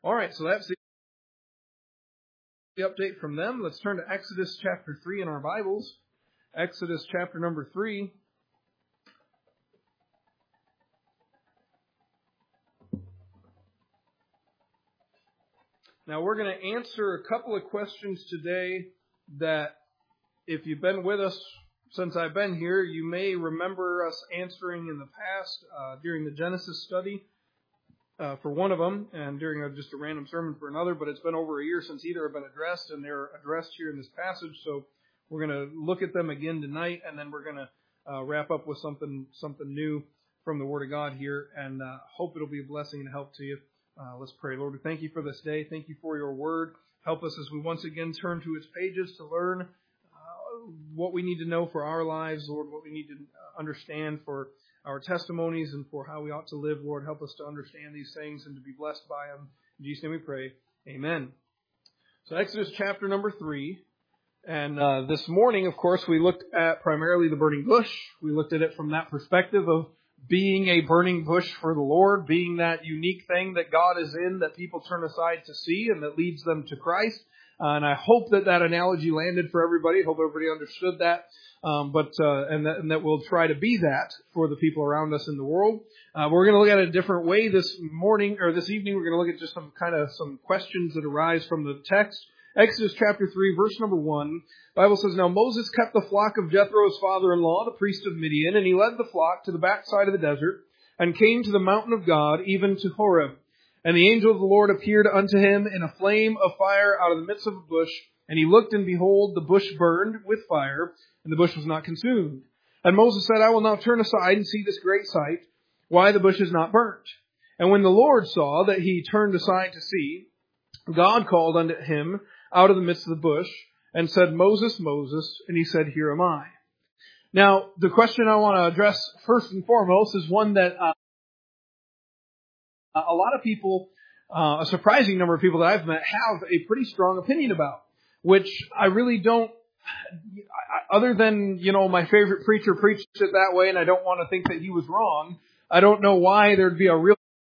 All right, so that's the update from them. Let's turn to Exodus chapter 3 in our Bibles. Exodus chapter number 3. Now we're going to answer a couple of questions today that if you've been with us since I've been here, you may remember us answering in the past during the Genesis study for one of them and during just a random sermon for another, but it's been over a year since either have been addressed, and they're addressed here in this passage, so we're going to look at them again tonight, and then we're going to wrap up with something new from the Word of God here, and hope it'll be a blessing and help to you. Let's pray. Lord, we thank you for this day. Thank you for your Word. Help us as we once again turn to its pages to learn what we need to know for our lives, Lord, what we need to understand for our testimonies and for how we ought to live. Lord, help us to understand these things and to be blessed by them. In Jesus' name we pray. Amen. So Exodus chapter number 3. And this morning, of course, we looked at primarily the burning bush. We looked at it from that perspective of being a burning bush for the Lord, being that unique thing that God is in that people turn aside to see and that leads them to Christ. And I hope that analogy landed for everybody. I hope everybody understood that. And that we'll try to be that for the people around us in the world. We're going to look at it a different way this morning or this evening. We're going to look at just some questions that arise from the text. Exodus chapter 3, verse number 1. The Bible says, "Now Moses kept the flock of Jethro, his father-in-law, the priest of Midian, and he led the flock to the backside of the desert and came to the mountain of God, even to Horeb. And the angel of the Lord appeared unto him in a flame of fire out of the midst of a bush. And he looked, and behold, the bush burned with fire, and the bush was not consumed. And Moses said, I will now turn aside and see this great sight, why the bush is not burnt. And when the Lord saw that he turned aside to see, God called unto him out of the midst of the bush, and said, Moses, Moses. And he said, Here am I." Now, the question I want to address first and foremost is one that a lot of people, a surprising number of people that I've met, have a pretty strong opinion about, which I really don't, other than, my favorite preacher preached it that way, and I don't want to think that he was wrong. I don't know why there'd be a real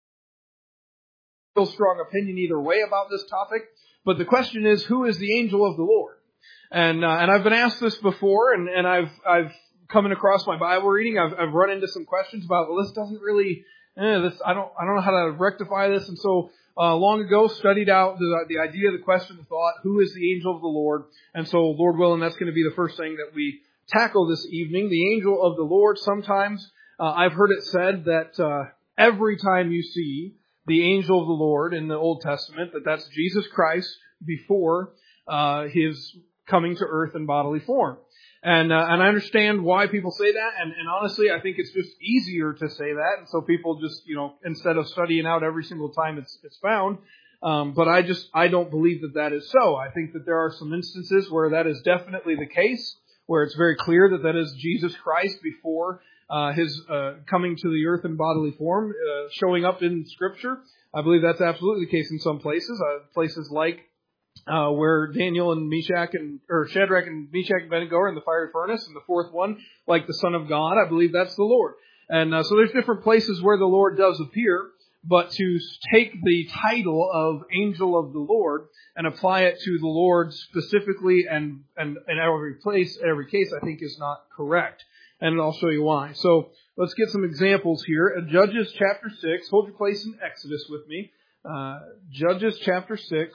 strong opinion either way about this topic. But the question is, who is the angel of the Lord? And I've been asked this before, and I've coming across my Bible reading, I've run into some questions about, well, this doesn't really, I don't know how to rectify this. And so, long ago studied out the idea, the question, the thought, who is the angel of the Lord? And so, Lord willing, that's going to be the first thing that we tackle this evening. The angel of the Lord. Sometimes, I've heard it said that, every time you see the angel of the Lord in the Old Testament, that's Jesus Christ before, his coming to earth in bodily form. And I understand why people say that, and honestly, I think it's just easier to say that, and so people just, instead of studying out every single time it's found, but I don't believe that is so. I think that there are some instances where that is definitely the case, where it's very clear that is Jesus Christ before his coming to the earth in bodily form, showing up in Scripture. I believe that's absolutely the case in some places, places like where Daniel and Shadrach and Meshach and Abednego are in the fiery furnace, and the fourth one, like the Son of God, I believe that's the Lord. And so there's different places where the Lord does appear, but to take the title of angel of the Lord and apply it to the Lord specifically and in every place, every case, I think is not correct. And I'll show you why. So let's get some examples here. Judges chapter 6. Hold your place in Exodus with me. Judges chapter 6.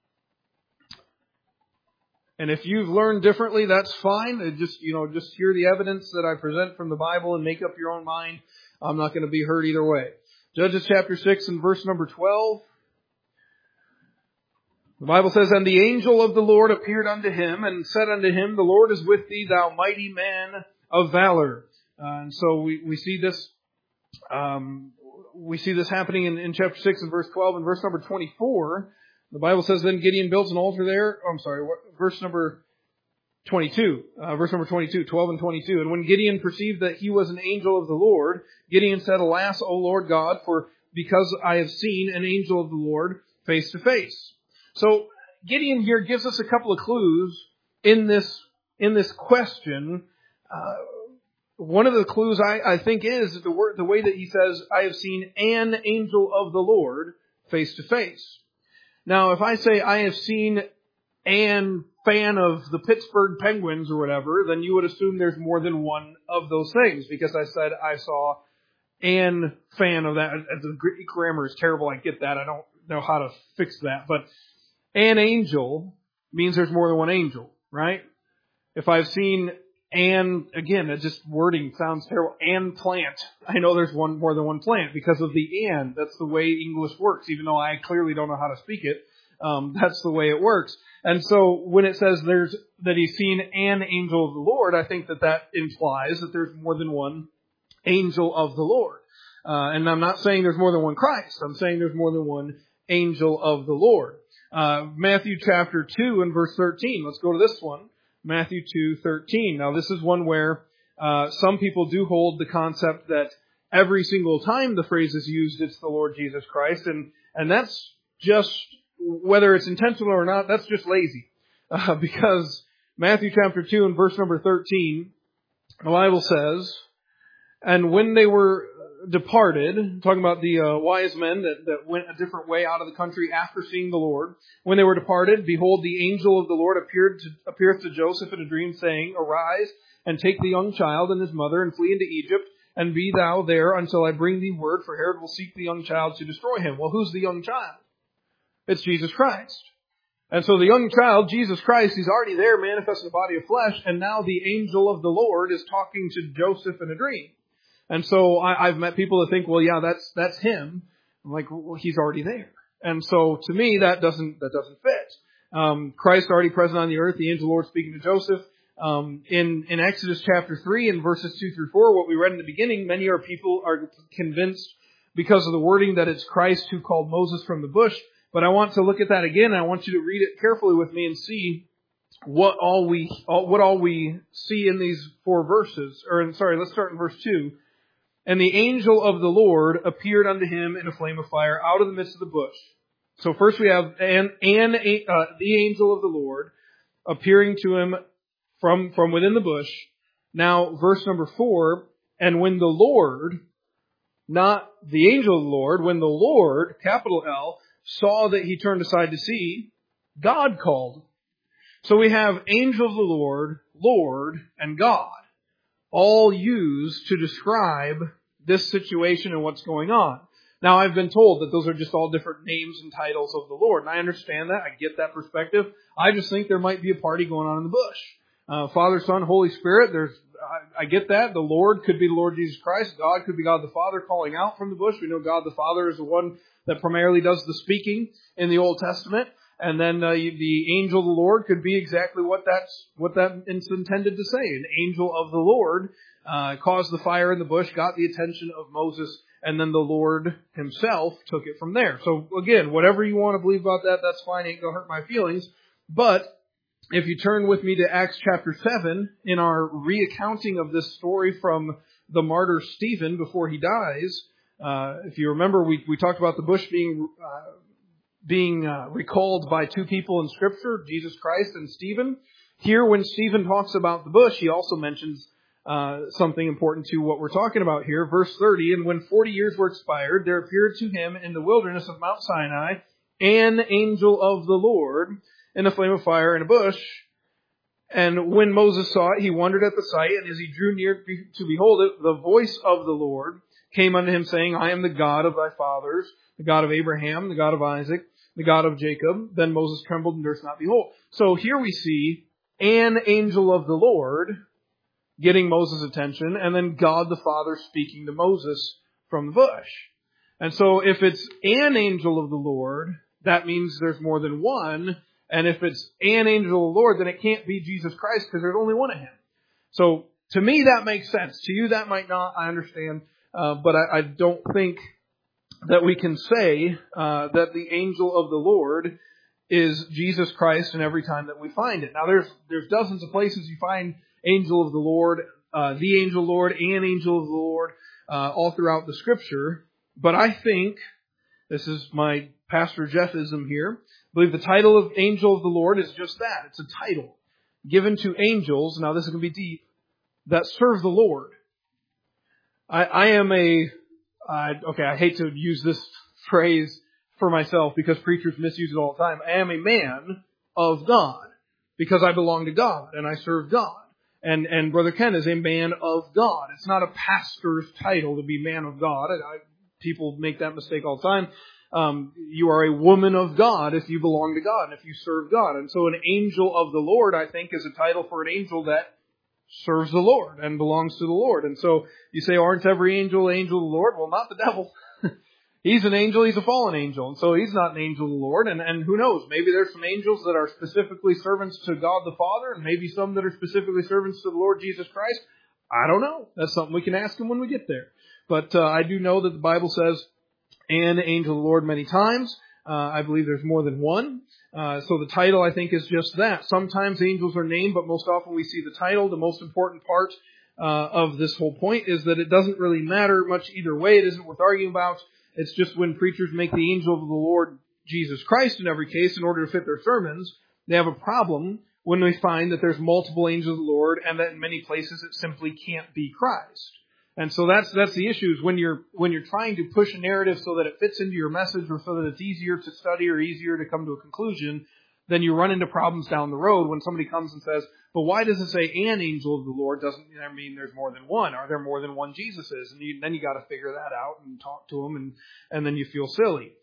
And if you've learned differently, that's fine. Just hear the evidence that I present from the Bible and make up your own mind. I'm not going to be hurt either way. Judges chapter 6 and verse number 12. The Bible says, And the angel of the Lord appeared unto him and said unto him, The Lord is with thee, thou mighty man of valor. And so we see this. We see this happening in chapter 6 and verse 12 and verse number 24. The Bible says, Then Gideon built an altar there. Verse number 22. Verse number 22, 12 and 22. And when Gideon perceived that he was an angel of the Lord, Gideon said, Alas, O Lord God, because I have seen an angel of the Lord face to face. So Gideon here gives us a couple of clues in this question. One of the clues I think is the way that he says, I have seen an angel of the Lord face to face. Now, if I say I have seen an fan of the Pittsburgh Penguins or whatever, then you would assume there's more than one of those things, because I said I saw an fan of that. The Greek grammar is terrible, I get that. I don't know how to fix that. But an angel means there's more than one angel, right? If I've seen again, it just wording sounds terrible, an plant. I know there's more than one plant because of the and. That's the way English works, even though I clearly don't know how to speak it. That's the way it works. And so when it says that he's seen an angel of the Lord, I think that implies that there's more than one angel of the Lord. And I'm not saying there's more than one Christ. I'm saying there's more than one angel of the Lord. Matthew chapter 2 and verse 13. Let's go to this one. Matthew 2:13. Now this is one where some people do hold the concept that every single time the phrase is used, it's the Lord Jesus Christ. And that's just, whether it's intentional or not, that's just lazy. Because Matthew chapter 2 and verse number 13, the Bible says, and when they were departed, talking about the wise men that went a different way out of the country after seeing the Lord, when they were departed, behold, the angel of the Lord appeareth to Joseph in a dream, saying, Arise, and take the young child and his mother, and flee into Egypt, and be thou there until I bring thee word, for Herod will seek the young child to destroy him. Well, who's the young child? It's Jesus Christ. And so the young child, Jesus Christ, he's already there, manifest in the body of flesh, and now the angel of the Lord is talking to Joseph in a dream. And so I've met people that think, well, yeah, that's him. I'm like, well, he's already there. And so to me, that doesn't fit. Christ already present on the earth, the angel of the Lord speaking to Joseph. In Exodus chapter 3 and verses 2 through 4, what we read in the beginning, many people are convinced because of the wording that it's Christ who called Moses from the bush. But I want to look at that again. I want you to read it carefully with me and see what all we see in these 4 verses. Let's start in verse 2. And the angel of the Lord appeared unto him in a flame of fire out of the midst of the bush. So first we have the angel of the Lord appearing to him from within the bush. Now, verse number 4, and when the Lord, not the angel of the Lord, when the Lord, capital L, saw that he turned aside to see, God called. So we have angel of the Lord, Lord, and God, all used to describe this situation and what's going on. Now, I've been told that those are just all different names and titles of the Lord, and I understand that. I get that perspective. I just think there might be a party going on in the bush. Father, Son, Holy Spirit, I get that. The Lord could be the Lord Jesus Christ. God could be God the Father calling out from the bush. We know God the Father is the one that primarily does the speaking in the Old Testament. And then the angel of the Lord could be exactly what that is intended to say. An angel of the Lord caused the fire in the bush, got the attention of Moses, and then the Lord himself took it from there. So again, whatever you want to believe about that, that's fine. Ain't gonna hurt my feelings. But if you turn with me to Acts chapter 7, in our recounting of this story from the martyr Stephen before he dies, if you remember, we talked about the bush being recalled by 2 people in Scripture, Jesus Christ and Stephen. Here, when Stephen talks about the bush, he also mentions something important to what we're talking about here. Verse 30, and when 40 years were expired, there appeared to him in the wilderness of Mount Sinai an angel of the Lord in a flame of fire in a bush. And when Moses saw it, he wondered at the sight, and as he drew near to behold it, the voice of the Lord came unto him, saying, I am the God of thy fathers, the God of Abraham, the God of Isaac, the God of Jacob. Then Moses trembled and durst not behold. So here we see an angel of the Lord getting Moses' attention, and then God the Father speaking to Moses from the bush. And so if it's an angel of the Lord, that means there's more than one. And if it's an angel of the Lord, then it can't be Jesus Christ because there's only one of him. So to me, that makes sense. To you, that might not. I understand. But I don't think that we can say that the angel of the Lord is Jesus Christ in every time that we find it. Now, there's dozens of places you find angel of the Lord, the angel of the Lord, an angel of the Lord, all throughout the Scripture. But I think, this is my Pastor Jeffism here, I believe the title of angel of the Lord is just that. It's a title given to angels, now this is going to be deep, that serve the Lord. I hate to use this phrase for myself because preachers misuse it all the time. I am a man of God because I belong to God and I serve God. And Brother Ken is a man of God. It's not a pastor's title to be man of God. People make that mistake all the time. You are a woman of God if you belong to God and if you serve God. And so an angel of the Lord, I think, is a title for an angel that serves the Lord and belongs to the Lord. And so you say, aren't every angel of the Lord? Well, not the devil. He's an angel, he's a fallen angel, and so he's not an angel of the Lord, and who knows, maybe there's some angels that are specifically servants to God the Father, and maybe some that are specifically servants to the Lord Jesus Christ. I don't know. That's something we can ask him when we get there. But I do know that the Bible says, an angel of the Lord many times. I believe there's more than one. So the title, I think, is just that. Sometimes angels are named, but most often we see the title. The most important part of this whole point is that it doesn't really matter much either way. It isn't worth arguing about. It's just when preachers make the angel of the Lord Jesus Christ in every case in order to fit their sermons, they have a problem when they find that there's multiple angels of the Lord and that in many places it simply can't be Christ. And so that's the issue is when you're trying to push a narrative so that it fits into your message or so that it's easier to study or easier to come to a conclusion, then you run into problems down the road when somebody comes and says, but why does it say an angel of the Lord? Doesn't that mean there's more than one? Are there more than one Jesuses? And then you got to figure that out and talk to them, and then you feel silly.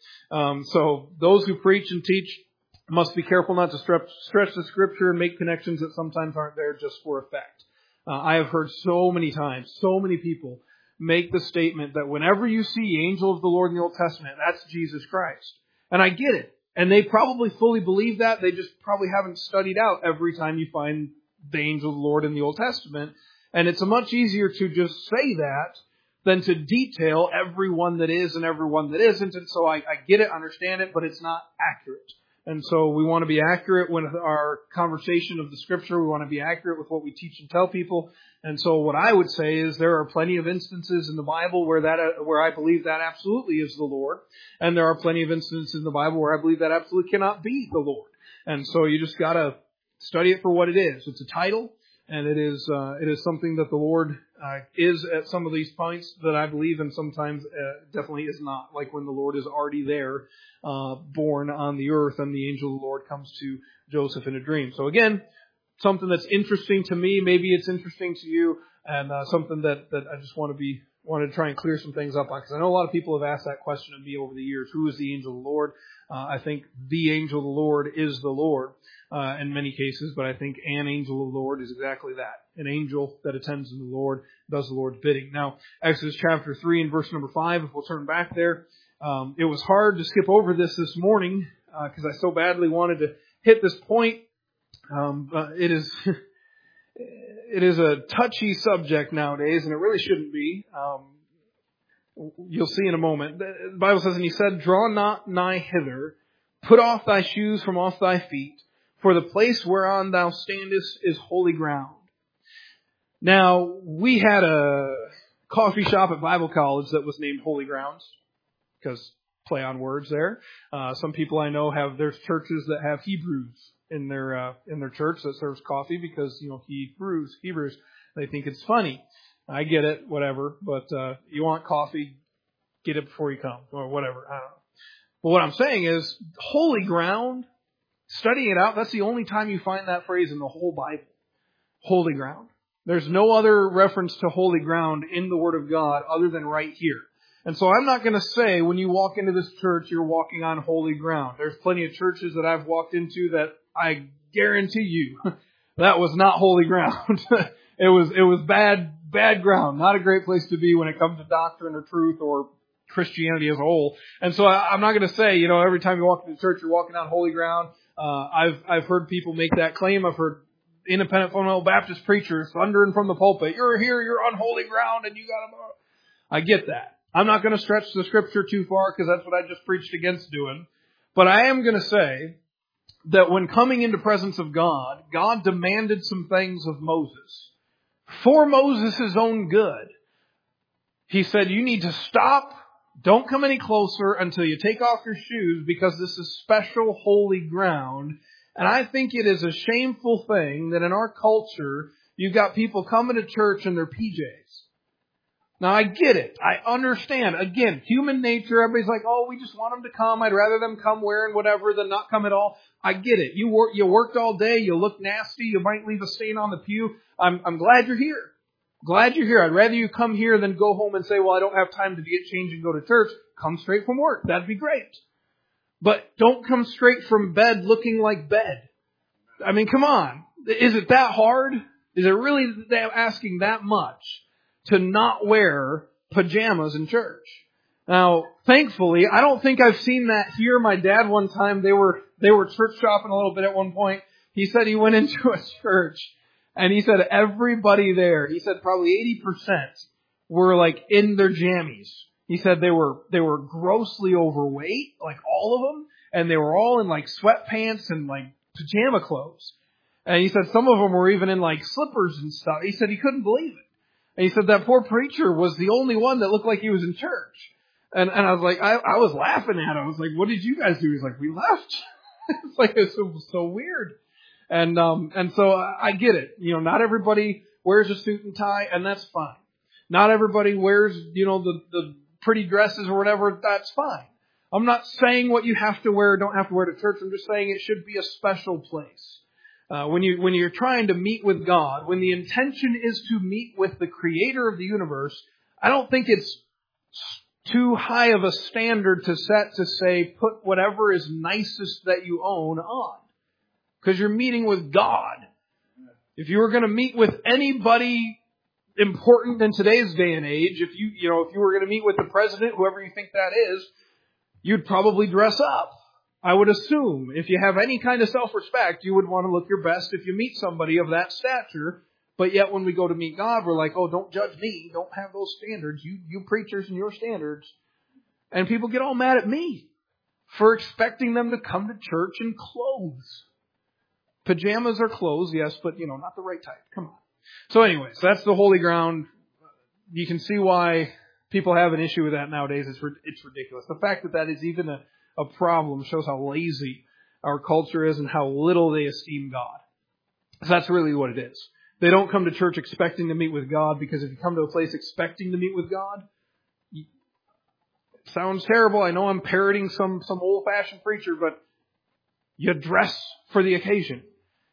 So those who preach and teach must be careful not to stretch the Scripture and make connections that sometimes aren't there just for effect. I have heard so many times, so many people make the statement that whenever you see angel of the Lord in the Old Testament, that's Jesus Christ. And I get it. And they probably fully believe that. They just probably haven't studied out every time you find the angel of the Lord in the Old Testament. And it's much easier to just say that than to detail everyone that is and everyone that isn't. And so I get it, understand it, but it's not accurate. And so we want to be accurate with our conversation of the Scripture. We want to be accurate with what we teach and tell people. And so what I would say is there are plenty of instances in the Bible where I believe that absolutely is the Lord. And there are plenty of instances in the Bible where I believe that absolutely cannot be the Lord. And so you just got to study it for what it is. It's a title, and it is something that the Lord is at some of these points that I believe, and sometimes definitely is not. Like when the Lord is already there, born on the earth, and the angel of the Lord comes to Joseph in a dream. So again, something that's interesting to me. Maybe it's interesting to you, and something that I just want to try and clear some things up on, because I know a lot of people have asked that question of me over the years. Who is the angel of the Lord? I think the angel of the Lord is the Lord in many cases, but I think an angel of the Lord is exactly that. An angel that attends to the Lord, does the Lord's bidding. Now, Exodus chapter 3 and verse number 5, if we'll turn back there. It was hard to skip over this morning because I so badly wanted to hit this point. It is a touchy subject nowadays, and it really shouldn't be. You'll see in a moment. The Bible says, and he said, draw not nigh hither, put off thy shoes from off thy feet, for the place whereon thou standest is holy ground. Now, we had a coffee shop at Bible College that was named Holy Grounds, because play on words there. Some people I know there's churches that have Hebrews in their church that serves coffee because, Hebrews, they think it's funny. I get it, whatever, but you want coffee, get it before you come, or whatever, I don't know. But what I'm saying is, holy ground, studying it out, that's the only time you find that phrase in the whole Bible. Holy ground. There's no other reference to holy ground in the Word of God other than right here. And so I'm not going to say when you walk into this church, you're walking on holy ground. There's plenty of churches that I've walked into that I guarantee you that was not holy ground. It was bad ground. Not a great place to be when it comes to doctrine or truth or Christianity as a whole. And so I'm not going to say, every time you walk into church, you're walking on holy ground. I've heard people make that claim. I've heard independent fundamental Baptist preachers thundering from the pulpit, you're here, you're on holy ground, and you got to... I get that. I'm not going to stretch the Scripture too far because that's what I just preached against doing. But I am going to say that when coming into presence of God, God demanded some things of Moses. For Moses' own good. He said, you need to stop. Don't come any closer until you take off your shoes because this is special holy ground. And I think it is a shameful thing that in our culture, you've got people coming to church in their PJs. Now, I get it. I understand. Again, human nature, everybody's like, oh, we just want them to come. I'd rather them come wearing whatever than not come at all. I get it. You worked all day. You look nasty. You might leave a stain on the pew. I'm glad you're here. Glad you're here. I'd rather you come here than go home and say, well, I don't have time to get changed and go to church. Come straight from work. That'd be great. But don't come straight from bed looking like bed. I mean, come on. Is it that hard? Is it really asking that much to not wear pajamas in church? Now, thankfully, I don't think I've seen that here. My dad one time, they were church shopping a little bit at one point. He said he went into a church and he said everybody there, he said probably 80% were like in their jammies. He said they were grossly overweight, like all of them, and they were all in like sweatpants and like pajama clothes. And he said some of them were even in like slippers and stuff. He said he couldn't believe it. And he said that poor preacher was the only one that looked like he was in church. And I was like, I was laughing at him. I was like, what did you guys do? He's like, we left. It's like, it's so weird. And so I get it. You know, not everybody wears a suit and tie, and that's fine. Not everybody wears, you know, the pretty dresses or whatever. That's fine. I'm not saying what you have to wear or don't have to wear to church. I'm just saying it should be a special place. When you're trying to meet with God, when the intention is to meet with the Creator of the universe, I don't think it's too high of a standard to set to say, put whatever is nicest that you own on. Because you're meeting with God. If you were going to meet with anybody important in today's day and age, if you were going to meet with the president, whoever you think that is, you'd probably dress up. I would assume if you have any kind of self-respect, you would want to look your best if you meet somebody of that stature. But yet when we go to meet God, we're like, oh, don't judge me. Don't have those standards. You preachers and your standards. And people get all mad at me for expecting them to come to church in clothes. Pajamas are clothes, yes, but, not the right type. Come on. So anyways, that's the holy ground. You can see why people have an issue with that nowadays. It's ridiculous. The fact that is even a problem shows how lazy our culture is and how little they esteem God. So that's really what it is. They don't come to church expecting to meet with God, because if you come to a place expecting to meet with God, it sounds terrible. I know I'm parroting some old-fashioned preacher, but you dress for the occasion.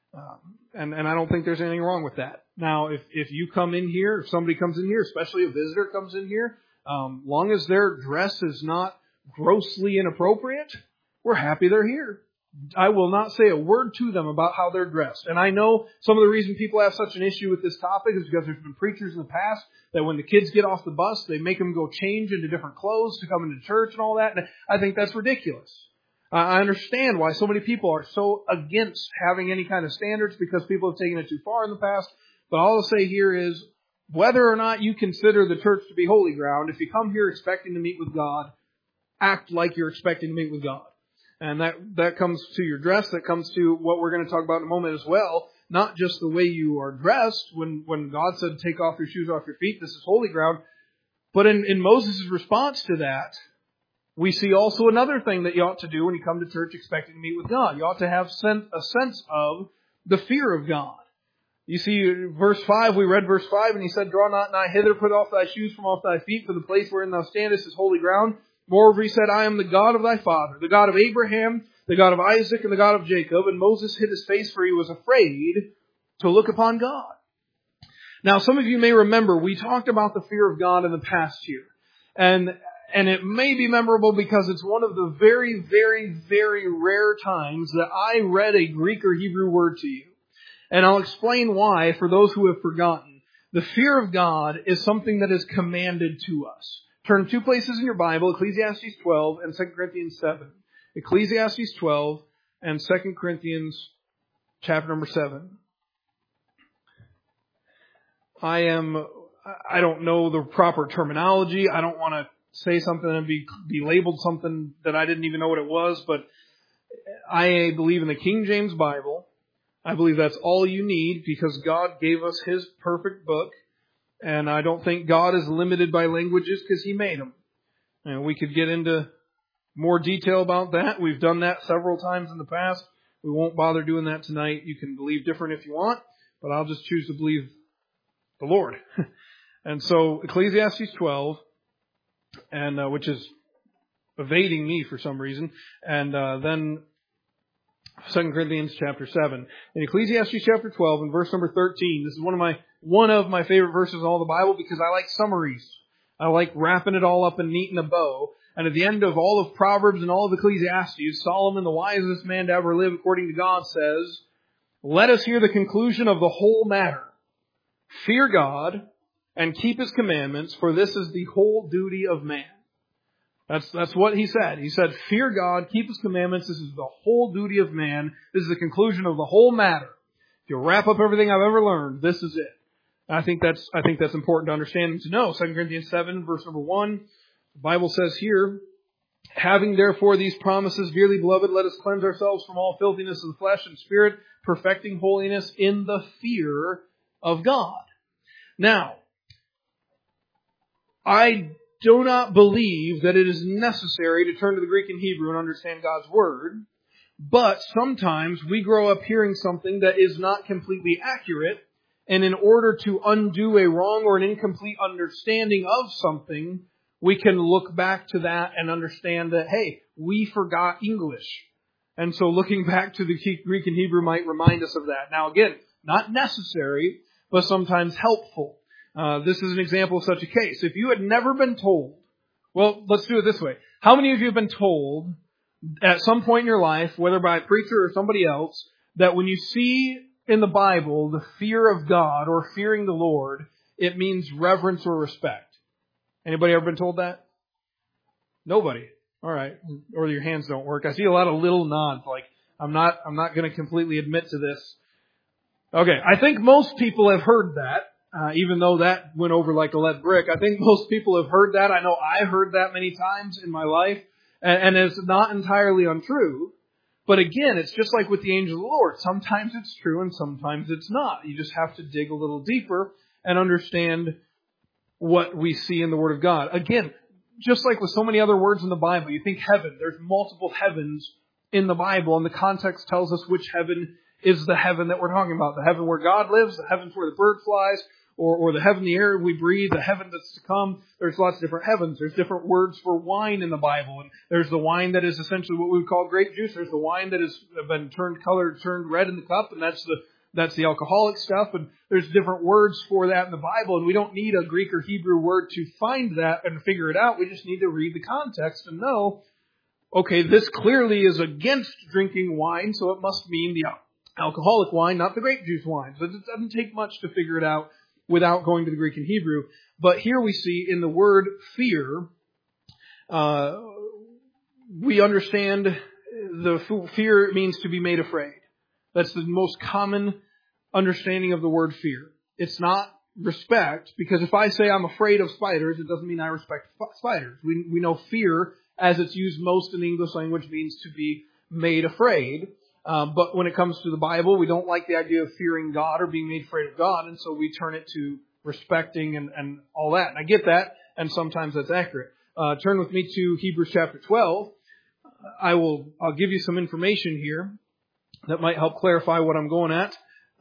And I don't think there's anything wrong with that. Now, if you come in here, if somebody comes in here, especially a visitor comes in here, long as their dress is not grossly inappropriate, we're happy they're here. I will not say a word to them about how they're dressed. And I know some of the reason people have such an issue with this topic is because there's been preachers in the past that when the kids get off the bus, they make them go change into different clothes to come into church and all that. And I think that's ridiculous. I understand why so many people are so against having any kind of standards, because people have taken it too far in the past. But all I'll say here is, whether or not you consider the church to be holy ground, if you come here expecting to meet with God, act like you're expecting to meet with God. And that comes to your dress. That comes to what we're going to talk about in a moment as well. Not just the way you are dressed. When God said, take off your shoes off your feet, this is holy ground. But in Moses' response to that, we see also another thing that you ought to do when you come to church expecting to meet with God. You ought to have a sense of the fear of God. You see, verse 5, we read verse 5, and he said, draw not nigh hither, put off thy shoes from off thy feet, for the place wherein thou standest is holy ground. Moreover, he said, I am the God of thy father, the God of Abraham, the God of Isaac, and the God of Jacob. And Moses hid his face, for he was afraid to look upon God. Now, some of you may remember, we talked about the fear of God in the past year. And it may be memorable because it's one of the very, very, very rare times that I read a Greek or Hebrew word to you. And I'll explain why for those who have forgotten. The fear of God is something that is commanded to us. Turn two places in your Bible, Ecclesiastes 12 and 2 Corinthians 7. Ecclesiastes 12 and 2 Corinthians chapter number 7. I don't know the proper terminology. I don't want to say something and be labeled something that I didn't even know what it was, but I believe in the King James Bible. I believe that's all you need, because God gave us His perfect book. And I don't think God is limited by languages, because He made them. And we could get into more detail about that. We've done that several times in the past. We won't bother doing that tonight. You can believe different if you want, but I'll just choose to believe the Lord. And so Ecclesiastes 12, and which is evading me for some reason, and then 2 Corinthians chapter 7. In Ecclesiastes chapter 12 and verse number 13, this is one of my favorite verses in all the Bible because I like summaries. I like wrapping it all up and neat in a bow. And at the end of all of Proverbs and all of Ecclesiastes, Solomon, the wisest man to ever live according to God, says, "Let us hear the conclusion of the whole matter. Fear God and keep His commandments, for this is the whole duty of man." That's what he said. He said, fear God, keep His commandments. This is the whole duty of man. This is the conclusion of the whole matter. If you wrap up everything I've ever learned, this is it. I think that's important to understand and to know. 2 Corinthians 7, verse number 1, the Bible says here, "Having therefore these promises, dearly beloved, let us cleanse ourselves from all filthiness of the flesh and spirit, perfecting holiness in the fear of God." Now, I do not believe that it is necessary to turn to the Greek and Hebrew and understand God's Word, but sometimes we grow up hearing something that is not completely accurate, and in order to undo a wrong or an incomplete understanding of something, we can look back to that and understand that, hey, we forgot English. And so looking back to the Greek and Hebrew might remind us of that. Now again, not necessary, but sometimes helpful. This is an example of such a case. If you had never been told, well, let's do it this way. How many of you have been told at some point in your life, whether by a preacher or somebody else, that when you see in the Bible the fear of God or fearing the Lord, it means reverence or respect? Anybody ever been told that? Nobody. All right. Or your hands don't work. I see a lot of little nods, like I'm not going to completely admit to this. Okay. I think most people have heard that. Even though that went over like a lead brick, I think most people have heard that. I know I heard that many times in my life, and it's not entirely untrue. But again, it's just like with the angel of the Lord. Sometimes it's true and sometimes it's not. You just have to dig a little deeper and understand what we see in the Word of God. Again, just like with so many other words in the Bible, you think heaven. There's multiple heavens in the Bible, and the context tells us which heaven is the heaven that we're talking about. The heaven where God lives, the heavens where the bird flies, or the heaven, the air we breathe, the heaven that's to come. There's lots of different heavens. There's different words for wine in the Bible. And there's the wine that is essentially what we would call grape juice. There's the wine that has been turned red in the cup, and that's the alcoholic stuff. And there's different words for that in the Bible. And we don't need a Greek or Hebrew word to find that and figure it out. We just need to read the context and know, okay, this clearly is against drinking wine, so it must mean the alcoholic wine, not the grape juice wine. So it doesn't take much to figure it out without going to the Greek and Hebrew. But here we see in the word fear, we understand the fear means to be made afraid. That's the most common understanding of the word fear. It's not respect, because if I say I'm afraid of spiders, it doesn't mean I respect spiders. We know fear, as it's used most in the English language, means to be made afraid. But when it comes to the Bible, we don't like the idea of fearing God or being made afraid of God, and so we turn it to respecting and all that. And I get that, and sometimes that's accurate. Turn with me to Hebrews chapter 12. I'll give you some information here that might help clarify what I'm going at.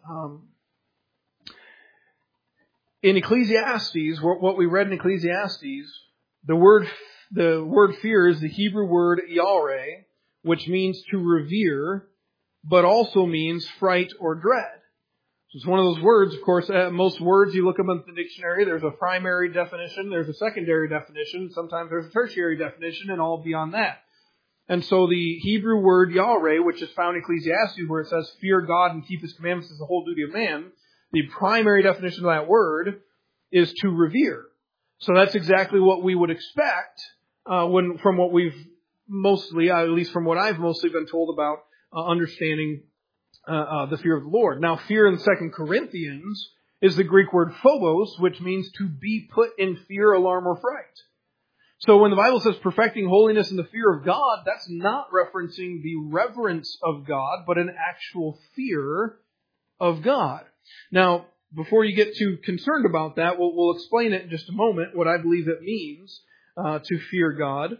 In Ecclesiastes, what we read in Ecclesiastes, the word fear is the Hebrew word yareh, which means to revere, but also means fright or dread. So it's one of those words, of course, most words you look up in the dictionary, there's a primary definition, there's a secondary definition, sometimes there's a tertiary definition, and all beyond that. And so the Hebrew word yareh, which is found in Ecclesiastes, where it says, fear God and keep His commandments is the whole duty of man, the primary definition of that word is to revere. So that's exactly what we would expect from what we've mostly, at least from what I've mostly been told about understanding the fear of the Lord. Now, fear in 2 Corinthians is the Greek word phobos, which means to be put in fear, alarm, or fright. So when the Bible says perfecting holiness in the fear of God, that's not referencing the reverence of God, but an actual fear of God. Now, before you get too concerned about that, we'll explain it in just a moment, what I believe it means to fear God.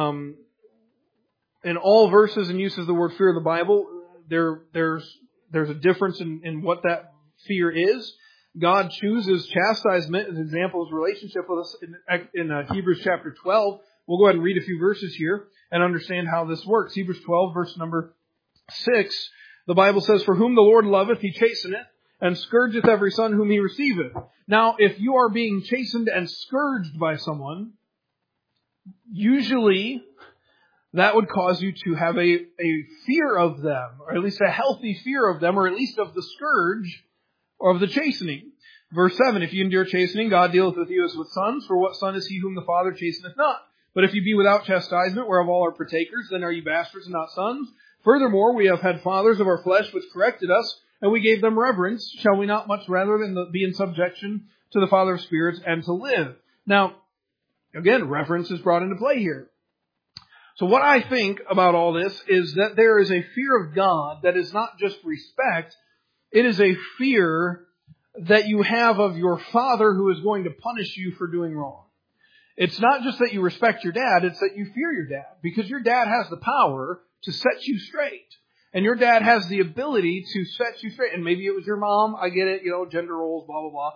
In all verses and uses of the word fear in the Bible, there's a difference in what that fear is. God chooses chastisement as an example of His relationship with us in Hebrews chapter 12. We'll go ahead and read a few verses here and understand how this works. Hebrews 12, verse number 6, the Bible says, "For whom the Lord loveth, He chasteneth, and scourgeth every son whom He receiveth." Now, if you are being chastened and scourged by someone, usually that would cause you to have a fear of them, or at least a healthy fear of them, or at least of the scourge or of the chastening. Verse 7, "If you endure chastening, God dealeth with you as with sons. For what son is he whom the Father chasteneth not? But if you be without chastisement, whereof all are partakers, then are you bastards and not sons? Furthermore, we have had fathers of our flesh which corrected us, and we gave them reverence. Shall we not much rather than be in subjection to the Father of spirits and to live?" Now, again, reverence is brought into play here. So what I think about all this is that there is a fear of God that is not just respect. It is a fear that you have of your father who is going to punish you for doing wrong. It's not just that you respect your dad, it's that you fear your dad. Because your dad has the power to set you straight. And your dad has the ability to set you straight. And maybe it was your mom, I get it, gender roles, blah, blah, blah.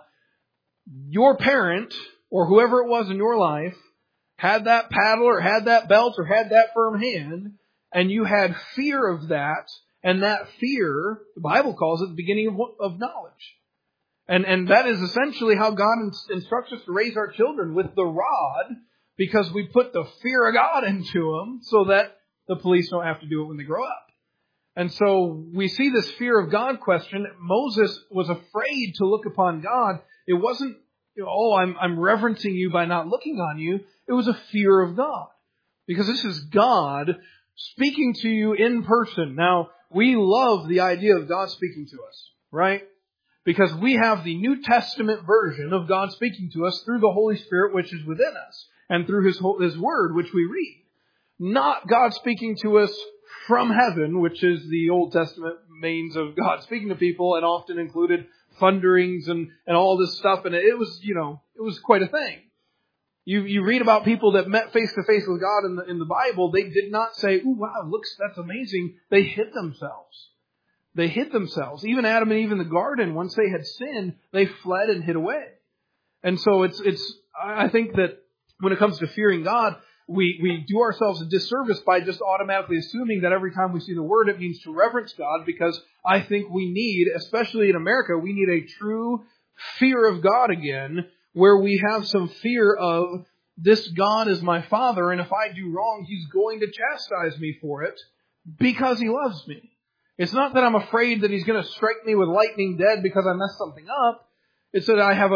Your parent, or whoever it was in your life, had that paddle or had that belt or had that firm hand, and you had fear of that, and that fear, the Bible calls it the beginning of knowledge. And that is essentially how God instructs us to raise our children, with the rod, because we put the fear of God into them so that the police don't have to do it when they grow up. And so we see this fear of God question. Moses was afraid to look upon God. It wasn't, I'm reverencing you by not looking on you. It was a fear of God. Because this is God speaking to you in person. Now, we love the idea of God speaking to us, right? Because we have the New Testament version of God speaking to us through the Holy Spirit which is within us, and through His Word which we read. Not God speaking to us from heaven, which is the Old Testament means of God speaking to people, and often included thunderings and all this stuff. And it was quite a thing. You read about people that met face to face with God in the Bible. They did not say, "Ooh, wow, that's amazing." They hid themselves. They hid themselves. Even Adam and Eve in the garden, once they had sinned, they fled and hid away. And so I think that when it comes to fearing God, we do ourselves a disservice by just automatically assuming that every time we see the word, it means to reverence God, because I think we need, especially in America, we need a true fear of God again, where we have some fear of, this God is my Father, and if I do wrong, He's going to chastise me for it because He loves me. It's not that I'm afraid that He's going to strike me with lightning dead because I messed something up. It's that I have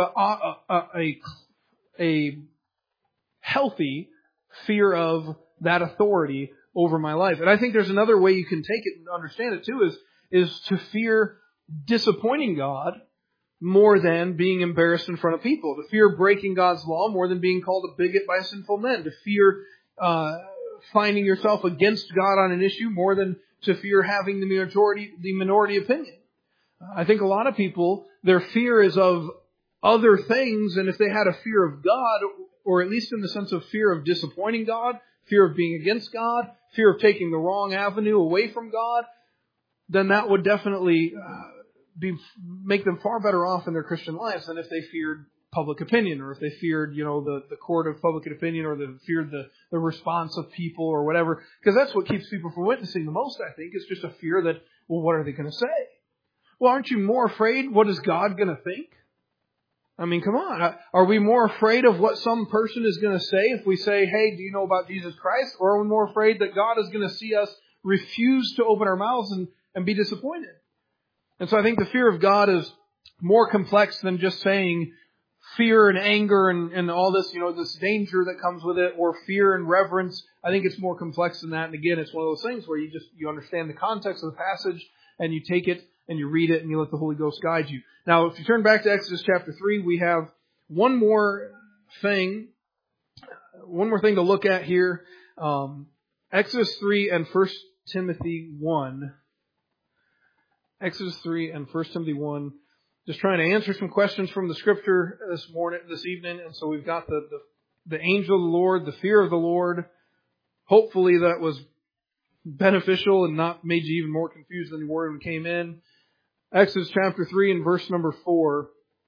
a healthy fear of that authority over my life. And I think there's another way you can take it and understand it too, is to fear disappointing God more than being embarrassed in front of people. To fear breaking God's law more than being called a bigot by sinful men. To fear finding yourself against God on an issue more than to fear having the minority opinion. I think a lot of people, their fear is of other things, and if they had a fear of God, or at least in the sense of fear of disappointing God, fear of being against God, fear of taking the wrong avenue away from God, then that would definitely make them far better off in their Christian lives than if they feared public opinion, or if they feared, the court of public opinion, or they feared the response of people or whatever. Because that's what keeps people from witnessing the most, I think, is just a fear that, well, what are they going to say? Well, aren't you more afraid? What is God going to think? I mean, come on. Are we more afraid of what some person is going to say if we say, "Hey, do you know about Jesus Christ?" Or are we more afraid that God is going to see us refuse to open our mouths and be disappointed? And so I think the fear of God is more complex than just saying fear and anger and all this, this danger that comes with it, or fear and reverence. I think it's more complex than that. And again, it's one of those things where you understand the context of the passage, and you take it and you read it and you let the Holy Ghost guide you. Now, if you turn back to Exodus chapter 3, we have one more thing to look at here. Exodus 3 and 1 Timothy 1. Exodus 3 and 1 Timothy 1. Just trying to answer some questions from the Scripture this evening. And so we've got the angel of the Lord, the fear of the Lord. Hopefully that was beneficial and not made you even more confused than you were when you came in. Exodus chapter 3 and verse number 4.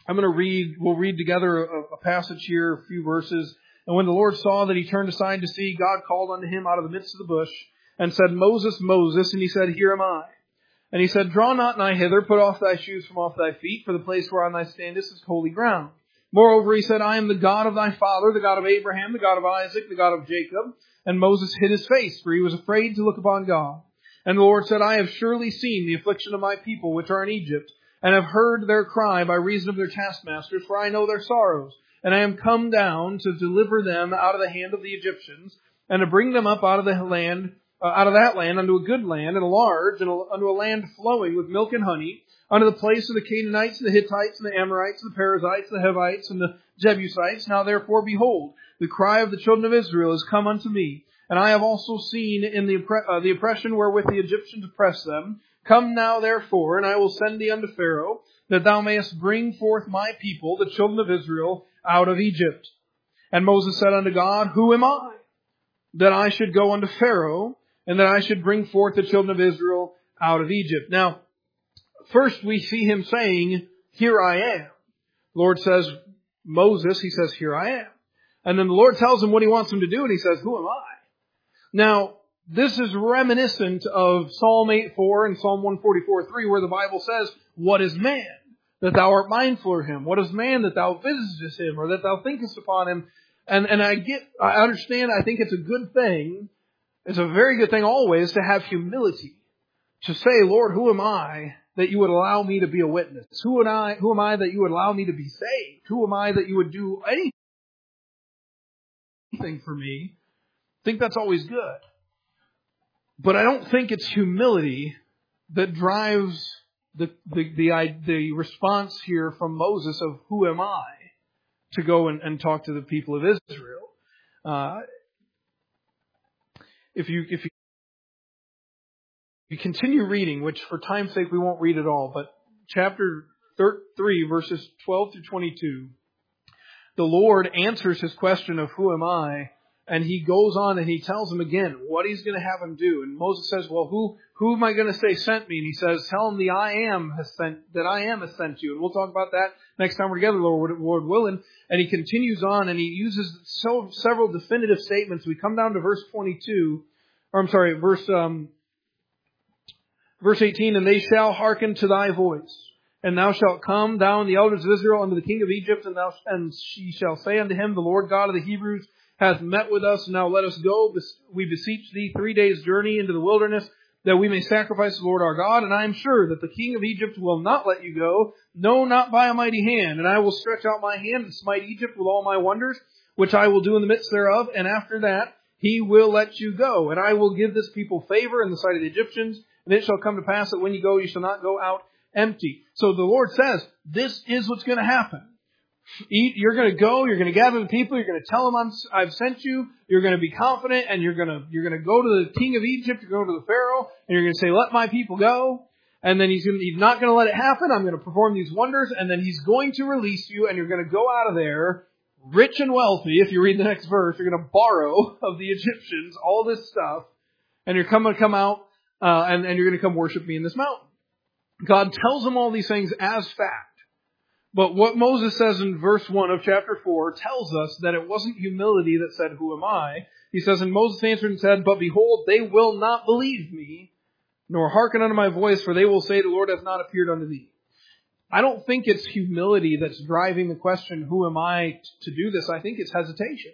we'll read together a passage here, a few verses. And when the Lord saw that he turned aside to see, God called unto him out of the midst of the bush and said, Moses, Moses. And he said, Here am I. And he said, Draw not nigh hither, put off thy shoes from off thy feet, for the place whereon thou standest is holy ground. Moreover, he said, I am the God of thy father, the God of Abraham, the God of Isaac, the God of Jacob. And Moses hid his face, for he was afraid to look upon God. And the Lord said, I have surely seen the affliction of my people which are in Egypt, and have heard their cry by reason of their taskmasters, for I know their sorrows. And I am come down to deliver them out of the hand of the Egyptians, and to bring them up out of the land, out of that land unto a good land, and a large, and unto a land flowing with milk and honey, unto the place of the Canaanites, and the Hittites, and the Amorites, and the Perizzites, and the Hivites, and the Jebusites. Now therefore, behold, the cry of the children of Israel is come unto me, and I have also seen in the oppression wherewith the Egyptians oppress them. Come now therefore, and I will send thee unto Pharaoh, that thou mayest bring forth my people, the children of Israel, out of Egypt. And Moses said unto God, Who am I, that I should go unto Pharaoh, and that I should bring forth the children of Israel out of Egypt? Now, first we see him saying, Here I am. The Lord says, Moses, he says, Here I am. And then the Lord tells him what he wants him to do, and he says, Who am I? Now, this is reminiscent of Psalm 8:4 and Psalm 144:3, where the Bible says, What is man, that thou art mindful of him? What is man, that thou visitest him, or that thou thinkest upon him? And I understand, I think it's a good thing. It's a very good thing always to have humility. To say, Lord, who am I that you would allow me to be a witness? Who am I that you would allow me to be saved? Who am I that you would do anything for me? I think that's always good. But I don't think it's humility that drives the response here from Moses of who am I to go and talk to the people of Israel. If you continue reading, which for time's sake we won't read it all, but chapter 3, verses 12 through 22, the Lord answers his question of who am I, and he goes on and he tells him again what he's going to have him do. And Moses says, well, who am I going to say sent me? And he says, tell him that I am has sent you. And we'll talk about that next time we're together, Lord willing. And he continues on and he uses several definitive statements. We come down to verse 18, and they shall hearken to thy voice. And thou shalt come, thou and the elders of Israel, unto the king of Egypt, and she shall say unto him, the Lord God of the Hebrews hath met with us. Now let us go, we beseech thee, 3 days' journey into the wilderness, that we may sacrifice the Lord our God. And I am sure that the king of Egypt will not let you go, no, not by a mighty hand. And I will stretch out my hand and smite Egypt with all my wonders, which I will do in the midst thereof. And after that he will let you go. And I will give this people favor in the sight of the Egyptians. And it shall come to pass that when you go, you shall not go out empty. So the Lord says, this is what's going to happen. You're going to go, you're going to gather the people, you're going to tell them I've sent you, you're going to be confident, and you're going to go to the king of Egypt, you're going to go to the Pharaoh, and you're going to say, let my people go. And then he's not going to let it happen. I'm going to perform these wonders, and then he's going to release you, and you're going to go out of there rich and wealthy. If you read the next verse, you're going to borrow of the Egyptians all this stuff, and you're going to come out, and you're going to come worship me in this mountain. God tells them all these things as fact. But what Moses says in verse 1 of chapter 4 tells us that it wasn't humility that said, who am I? He says, and Moses answered and said, but behold, they will not believe me, nor hearken unto my voice, for they will say, the Lord hath not appeared unto thee. I don't think it's humility that's driving the question, who am I to do this? I think it's hesitation.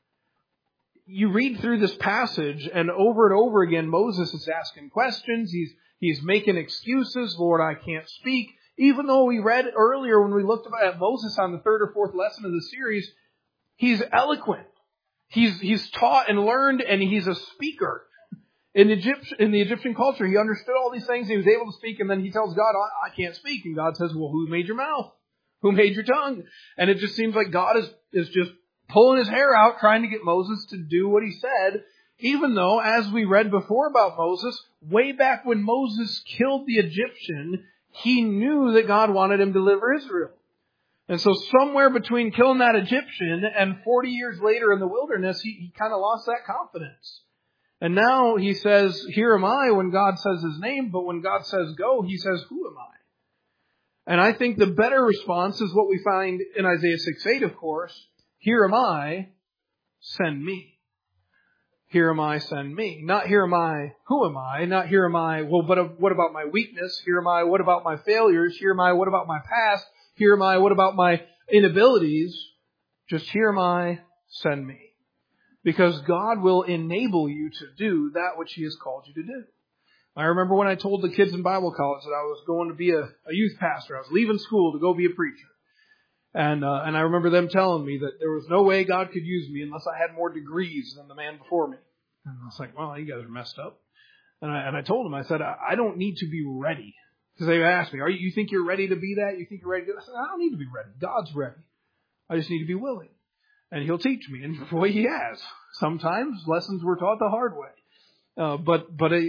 You read through this passage, and over again, Moses is asking questions. He's making excuses. Lord, I can't speak. Even though we read earlier when we looked at Moses on the third or fourth lesson of the series, he's eloquent. He's taught and learned, and he's a speaker. In the Egyptian culture, he understood all these things. He was able to speak, and then he tells God, I can't speak. And God says, well, who made your mouth? Who made your tongue? And it just seems like God is just pulling his hair out, trying to get Moses to do what he said, even though, as we read before about Moses, way back when Moses killed the Egyptian, he knew that God wanted him to deliver Israel. And so somewhere between killing that Egyptian and 40 years later in the wilderness, he kind of lost that confidence. And now he says, here am I when God says his name, but when God says go, he says, who am I? And I think the better response is what we find in Isaiah 6:8, of course. Here am I, send me. Here am I, send me. Not here am I, who am I? Not here am I, well, but what about my weakness? Here am I, what about my failures? Here am I, what about my past? Here am I, what about my inabilities? Just here am I, send me. Because God will enable you to do that which He has called you to do. I remember when I told the kids in Bible college that I was going to be a youth pastor. I was leaving school to go be a preacher. And I remember them telling me that there was no way God could use me unless I had more degrees than the man before me. And I was like, well, you guys are messed up. And I told them, I said, I don't need to be ready. Because they asked me, you think you're ready to be that? You think you're ready to do that? I said, I don't need to be ready. God's ready. I just need to be willing. And He'll teach me. And boy, He has. Sometimes lessons were taught the hard way. But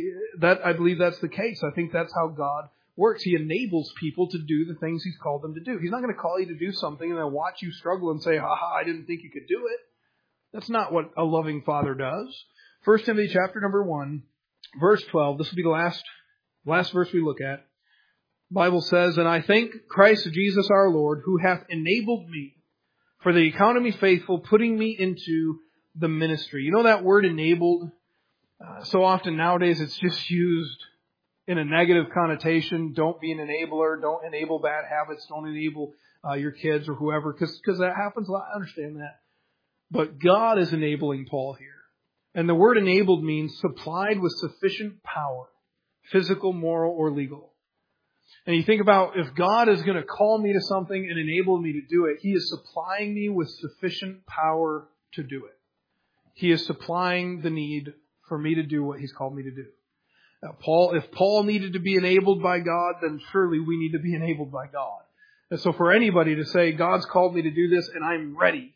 I believe that's the case. I think that's how God works. He enables people to do the things He's called them to do. He's not going to call you to do something and then watch you struggle and say, I didn't think you could do it. That's not what a loving Father does. 1 Timothy chapter number 1, verse 12. This will be the last verse we look at. The Bible says, and I thank Christ Jesus our Lord, who hath enabled me for the account of me faithful, putting me into the ministry. You know that word enabled? So often nowadays it's just used in a negative connotation. Don't be an enabler. Don't enable bad habits. Don't enable your kids or whoever, because that happens a lot. I understand that. But God is enabling Paul here. And the word enabled means supplied with sufficient power, physical, moral, or legal. And you think about if God is going to call me to something and enable me to do it, He is supplying me with sufficient power to do it. He is supplying the need for me to do what He's called me to do. Now, if Paul needed to be enabled by God, then surely we need to be enabled by God. And so for anybody to say, God's called me to do this and I'm ready,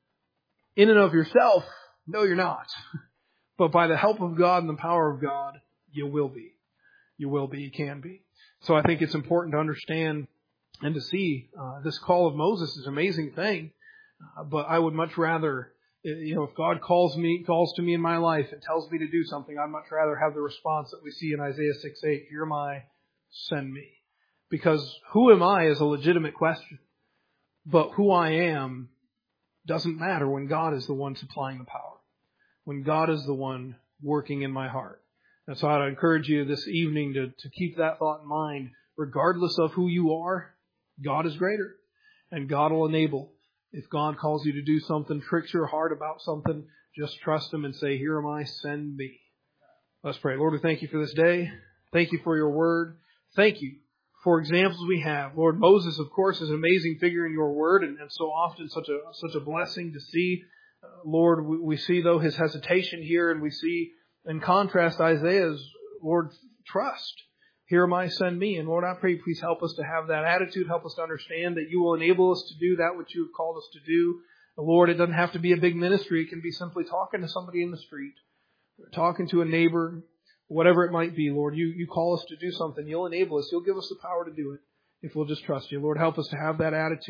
in and of yourself, no, you're not. But by the help of God and the power of God, you will be. You will be. You can be. So I think it's important to understand and to see this call of Moses is an amazing thing. But I would much rather, if God calls to me in my life and tells me to do something, I'd much rather have the response that we see in Isaiah 6:8. Here am I, send me. Because who am I is a legitimate question. But who I am doesn't matter when God is the one supplying the power. When God is the one working in my heart. And so I'd encourage you this evening to keep that thought in mind. Regardless of who you are, God is greater. And God will enable. If God calls you to do something, tricks your heart about something, just trust Him and say, here am I, send me. Let's pray. Lord, we thank You for this day. Thank You for Your word. Thank You for examples we have. Lord, Moses, of course, is an amazing figure in Your word and so often such a blessing to see. Lord, we see, though, his hesitation here, and we see, in contrast, Isaiah's, Lord, trust. Here am I, send me. And Lord, I pray, please help us to have that attitude. Help us to understand that You will enable us to do that which You have called us to do. Lord, it doesn't have to be a big ministry. It can be simply talking to somebody in the street, talking to a neighbor, whatever it might be. Lord, you call us to do something. You'll enable us. You'll give us the power to do it if we'll just trust You. Lord, help us to have that attitude.